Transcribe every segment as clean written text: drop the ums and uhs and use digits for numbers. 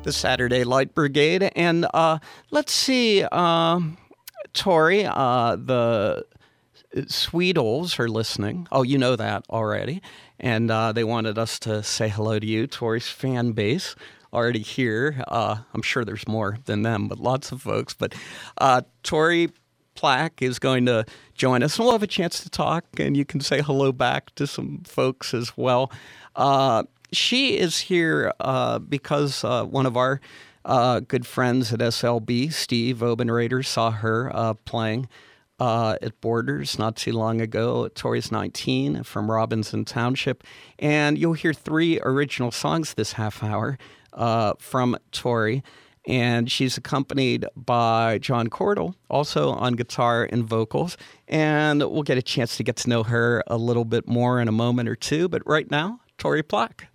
the Saturday Light Brigade. And let's see, Tori, the Sweetles are listening. Oh, you know that already. And they wanted us to say hello to you. Tori's fan base already here. I'm sure there's more than them, but lots of folks. But Tori Plack is going to join us, and we'll have a chance to talk, and you can say hello back to some folks as well. She is here because one of our good friends at SLB, Steve Obenrader, saw her playing at Borders not too long ago. Tori's 19 from Robinson Township, and you'll hear 3 original songs this half hour from Tori. And she's accompanied by John Cordell, also on guitar and vocals. And we'll get a chance to get to know her a little bit more in a moment or two. But right now, Tori Plack.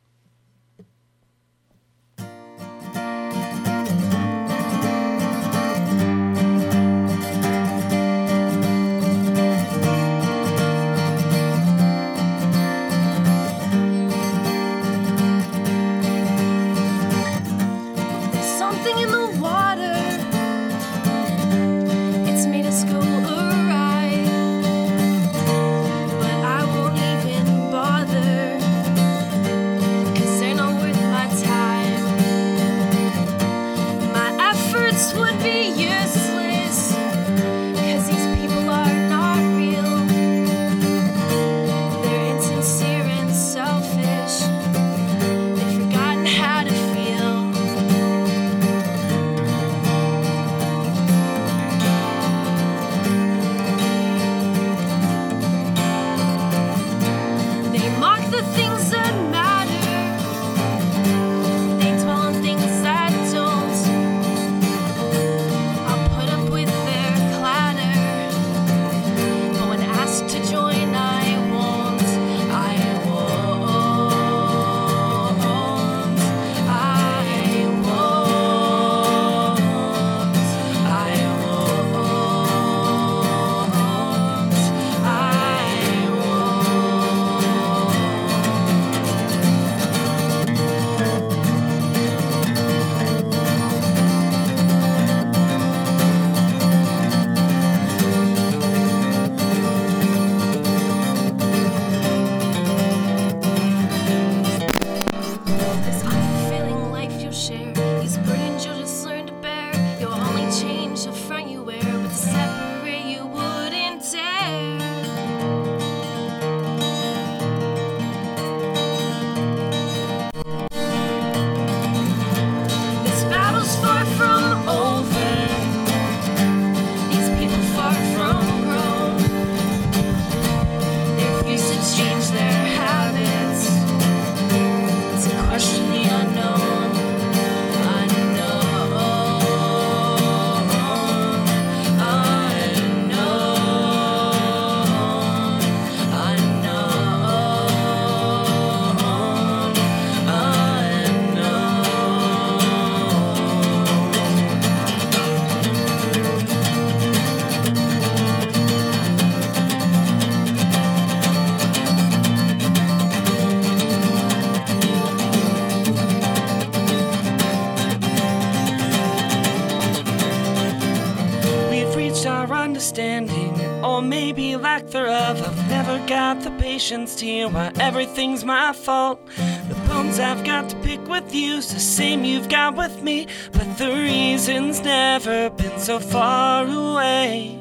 Or maybe lack thereof. I've never got the patience to hear why everything's my fault. The bones I've got to pick with you's the same you've got with me, but the reason's never been so far away.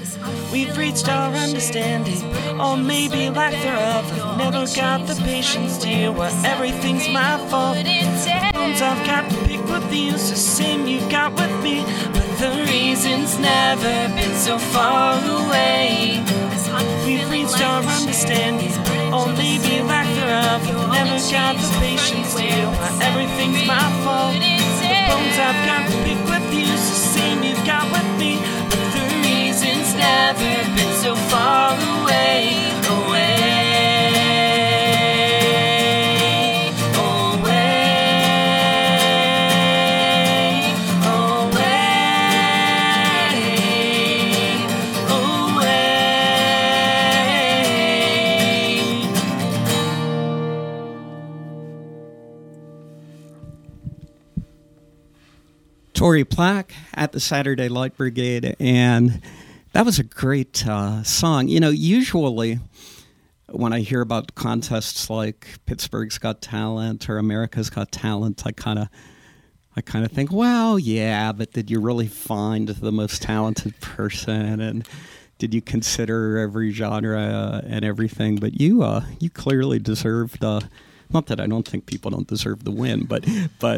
We've reached our understanding, or maybe lack thereof. I've never got the patience to hear why everything's my fault. The bones I've got to pick with you's the same you've got with me, but the reason's never been so far away. We've reached our understanding, or maybe lack thereof. I've never got the patience to hear why everything's my fault. The bones I've got to pick with you's the same you've got with me, but the reason's never been so far away. Tori Plack at the Saturday Light Brigade, and that was a great song. You know, usually when I hear about contests like Pittsburgh's Got Talent or America's Got Talent, I kind of think, well, yeah, but did you really find the most talented person, and did you consider every genre and everything? But you clearly deserved. Not that I don't think people don't deserve the win, but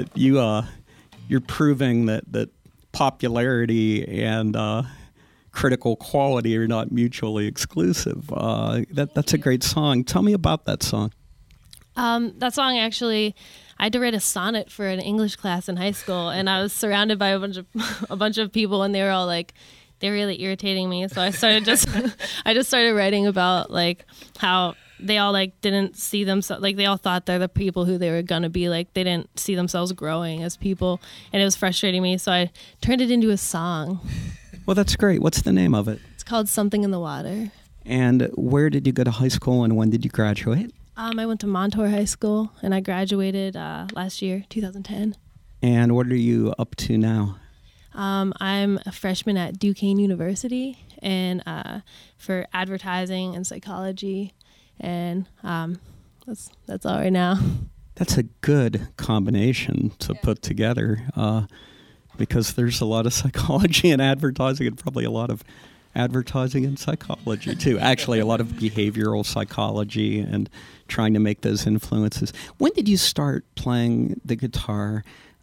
you're proving that popularity and critical quality are not mutually exclusive. That's a great song. Tell me about that song. That song actually, I had to write a sonnet for an English class in high school, and I was surrounded by a bunch of people, and they were all like, they're really irritating me. So I just started writing about like how they all like didn't see themselves, like they all thought they're the people who they were gonna be, like they didn't see themselves growing as people, and it was frustrating me, so I turned it into a song. Well, that's great. What's the name of it? It's called Something in the Water. And where did you go to high school, and when did you graduate? I went to Montour High School, and I graduated last year, 2010. And what are you up to now? I'm a freshman at Duquesne University, and for advertising and psychology. And that's all right now. That's a good combination to put together, because there's a lot of psychology and advertising, and probably a lot of advertising and psychology too. Actually, a lot of behavioral psychology and trying to make those influences. When did you start playing the guitar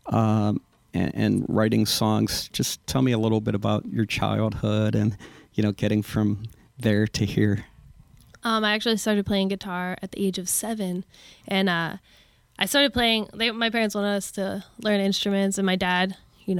and writing songs? Just tell me a little bit about your childhood and, getting from there to here. I actually started playing guitar at the age of 7, and I started playing. My parents wanted us to learn instruments, and my dad,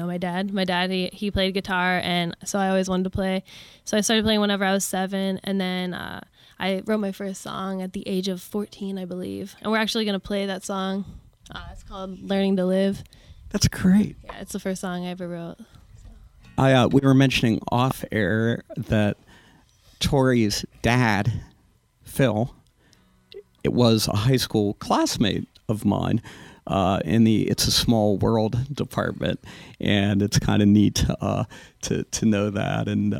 he played guitar, and so I always wanted to play. So I started playing whenever I was 7, and then I wrote my first song at the age of 14, I believe, and we're actually going to play that song. It's called "Learning to Live." That's great. Yeah, it's the first song I ever wrote. We were mentioning off air that Tori's dad, Phil, it was a high school classmate of mine in the It's a Small World department, and it's kind of neat to know that. And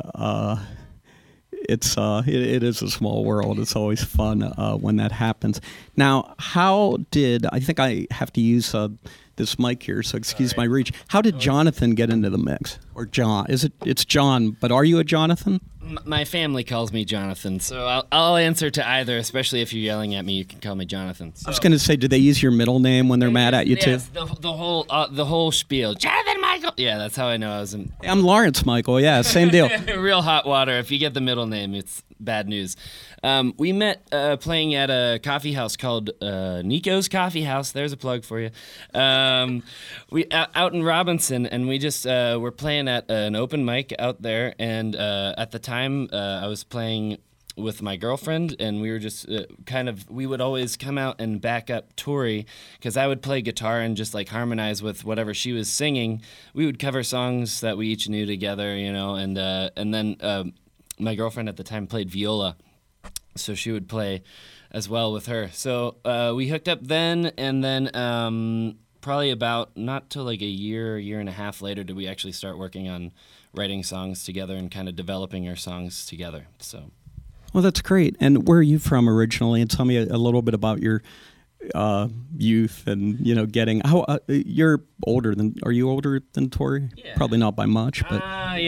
it is a small world. It's always fun when that happens. Now, I think I have to use this mic here, so excuse my reach. How did Jonathan get into the mix? Or John? It's John, but are you a Jonathan? My family calls me Jonathan, so I'll answer to either, especially if you're yelling at me, you can call me Jonathan. So. I was going to say, do they use your middle name when they're mad at you, too? The whole spiel. Jonathan Michael! Yeah, that's how I know I was in... I'm Lawrence Michael, yeah, same deal. Real hot water. If you get the middle name, it's bad news. We met playing at a coffee house called Nico's Coffee House. There's a plug for you. We out in Robinson, and we just were playing at an open mic out there, and at the time I was playing with my girlfriend, and we were just we would always come out and back up Tori, because I would play guitar and just like harmonize with whatever she was singing. We would cover songs that we each knew together, and then my girlfriend at the time played viola, so she would play as well with her. So we hooked up then, and then probably about not till like a year and a half later did we actually start working on writing songs together and kind of developing our songs together. So, well, that's great. And where are you from originally? And tell me a little bit about your youth and getting how you're older than. Are you older than Tori? Yeah. Probably not by much, but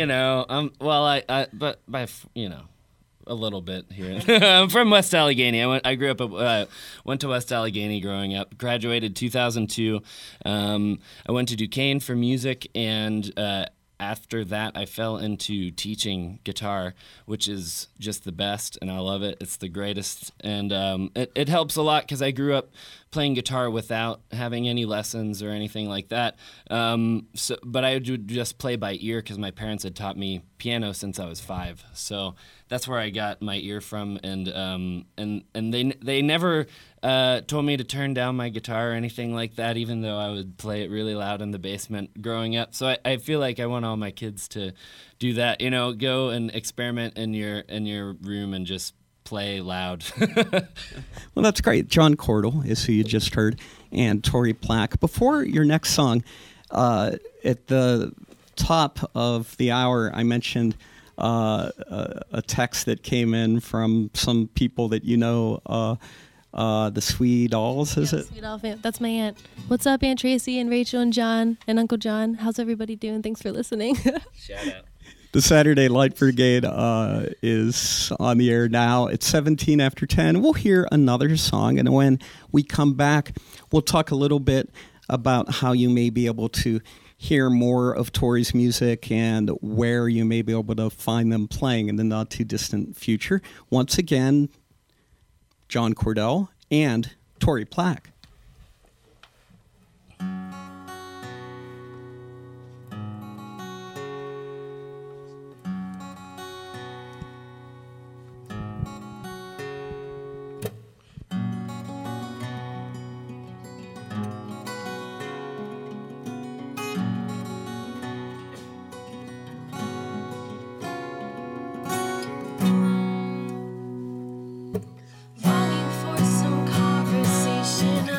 but by a little bit here. I'm from West Allegheny. I grew up went to West Allegheny growing up. Graduated 2002. I went to Duquesne for music, and after that, I fell into teaching guitar, which is just the best, and I love it. It's the greatest, and it helps a lot because I grew up playing guitar without having any lessons or anything like that. But I would just play by ear because my parents had taught me piano since I was 5. So that's where I got my ear from, and they never told me to turn down my guitar or anything like that, even though I would play it really loud in the basement growing up. So I feel like I want all my kids to do that, go and experiment in your room and just play loud. Well, that's great. John Cordle is who you just heard, and Tori Plack. Before your next song, At the top of the hour, I mentioned a text that came in from some people that you know, the Swede Dolls, is it? Sweet Doll fam. That's my aunt. What's up, Aunt Tracy and Rachel and John and Uncle John? How's everybody doing? Thanks for listening. Shout out. The Saturday Light Brigade is on the air now. It's 17 after 10. We'll hear another song, and when we come back, we'll talk a little bit about how you may be able to hear more of Tori's music and where you may be able to find them playing in the not too distant future. Once again, John Cordell and Tori Plack. Longing for some conversation.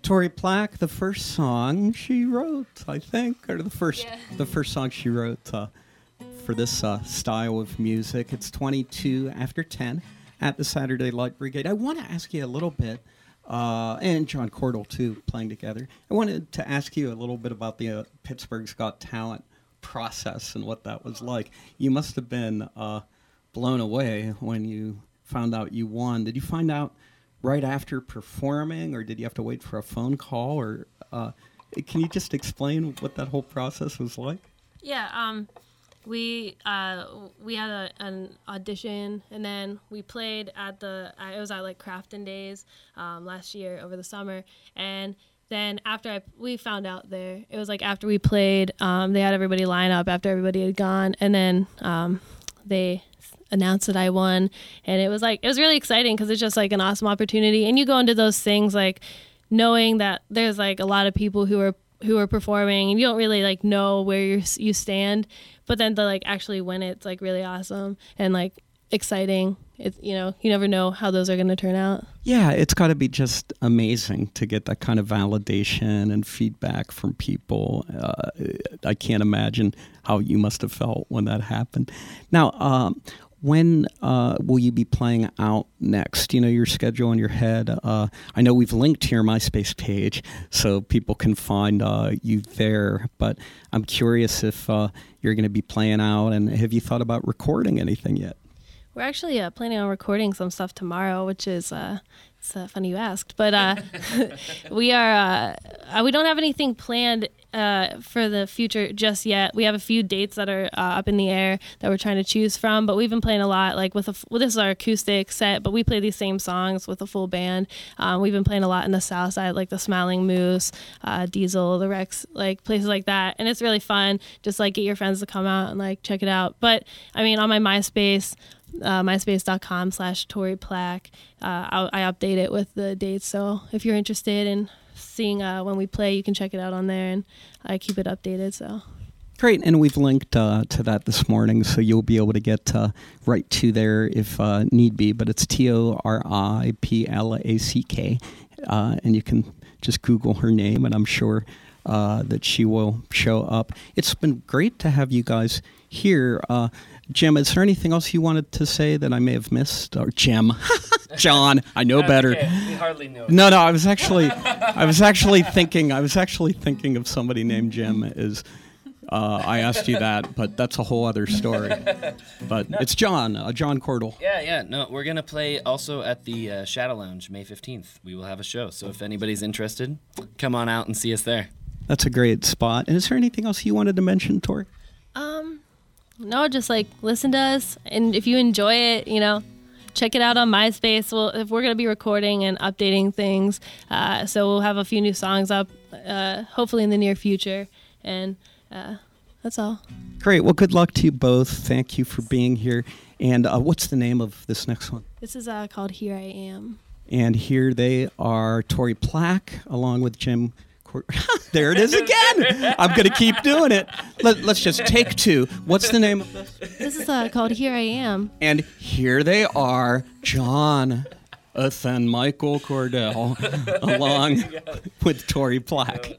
Tori Plack, the first song she wrote, I think, or the first song she wrote for this style of music. It's 22 after 10 at the Saturday Light Brigade. I want to ask you a little bit, and John Cordell, too, playing together. I wanted to ask you a little bit about the Pittsburgh's Got Talent process and what that was like. You must have been blown away when you found out you won. Did you find out right after performing, or did you have to wait for a phone call? Or can you just explain what that whole process was like? Yeah, we had an audition, and then we played at it was at like Crafton Days last year over the summer, and then after we found out there, it was like after we played, they had everybody line up after everybody had gone, and then they announced that I won, and it was really exciting because it's just like an awesome opportunity, and you go into those things like knowing that there's like a lot of people who are performing, and you don't really like know where you stand, but then to like actually win it's like really awesome and like exciting. It's, you never know how those are going to turn out. Yeah, it's got to be just amazing to get that kind of validation and feedback from people. I can't imagine how you must have felt when that happened. Now, when will you be playing out next? Your schedule in your head. I know we've linked to your MySpace page so people can find you there, but I'm curious if you're going to be playing out, and have you thought about recording anything yet? We're actually planning on recording some stuff tomorrow, which is it's funny you asked, but we don't have anything planned for the future just yet. We have a few dates that are up in the air that we're trying to choose from, but we've been playing a lot like this is our acoustic set, but we play these same songs with a full band. We've been playing a lot in the South Side, like the Smiling Moose, Diesel, the Rex, like places like that, and it's really fun. Just like get your friends to come out and like check it out. But I mean, on my MySpace, myspace.com/Tori Plack. I update it with the dates, so if you're interested in seeing when we play, you can check it out on there, and I keep it updated. So great, and we've linked to that this morning, so you'll be able to get right to there if need be. But it's TORIPLACK, and you can just Google her name, and I'm sure that she will show up. It's been great to have you guys here. Jim, is there anything else you wanted to say that I may have missed? Or Jim, John, I know better. Okay. We hardly know. No, I was actually thinking of somebody named Jim. I asked you that, but that's a whole other story. But it's John Cordell. Yeah. No, we're gonna play also at the Shadow Lounge May 15th. We will have a show, so if anybody's interested, come on out and see us there. That's a great spot. And is there anything else you wanted to mention, Tori? No, just like listen to us, and if you enjoy it, check it out on MySpace. If we're gonna be recording and updating things, so we'll have a few new songs up, hopefully in the near future, and that's all. Great. Well, good luck to you both. Thank you for being here. And what's the name of this next one? This is called Here I Am. And here they are, Tori Plack, along with Jim. There it is again. I'm going to keep doing it. Let's just take two. What's the name of this? This is called Here I Am. And here they are, John and Michael Cordell, along with Tori Plack.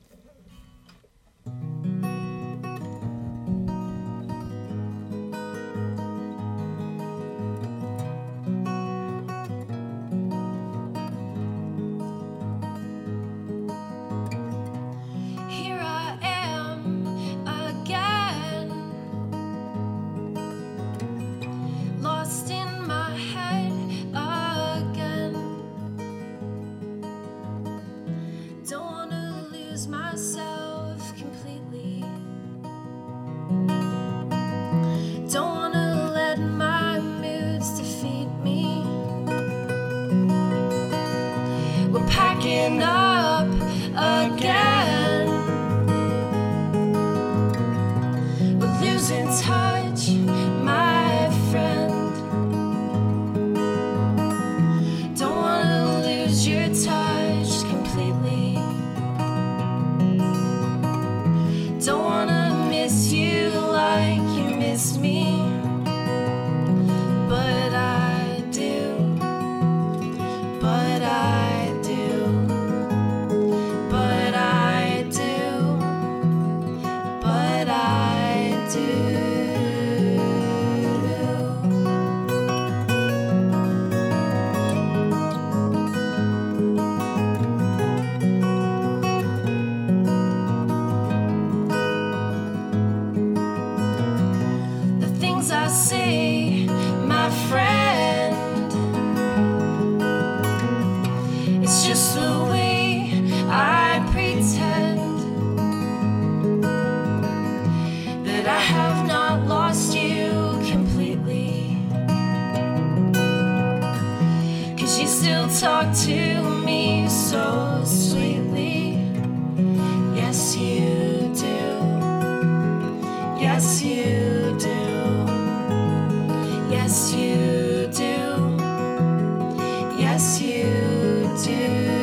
Don't wanna lose my talk to me so sweetly. Yes, you do. Yes, you do. Yes, you do. Yes, you do.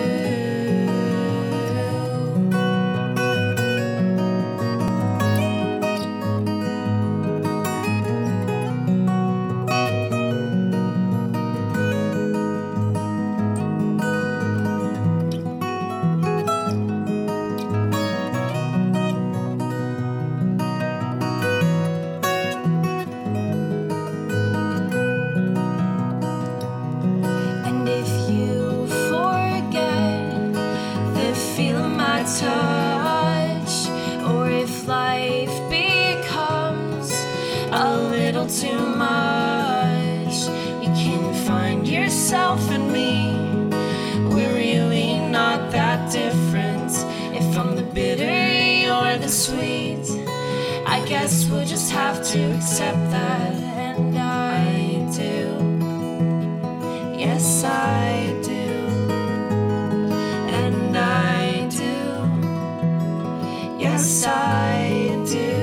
And if you forget the feel of my touch, or if life becomes a little too much, you can find yourself in me. We're really not that different. If I'm the bitter, you're the sweet. I guess we'll just have to accept that. And I do. Yes, I do. And I do. Yes, I do.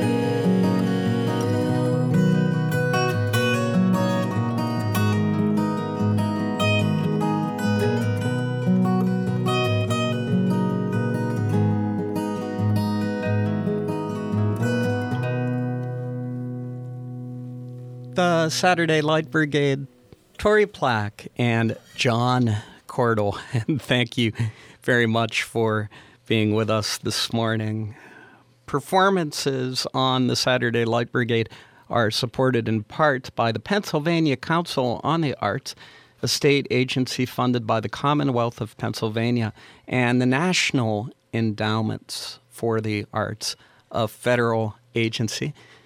The Saturday Light Brigade, Tori Plack and John Cordle. And thank you very much for being with us this morning. Performances on the Saturday Light Brigade are supported in part by the Pennsylvania Council on the Arts, a state agency funded by the Commonwealth of Pennsylvania, and the National Endowments for the Arts, a federal agency.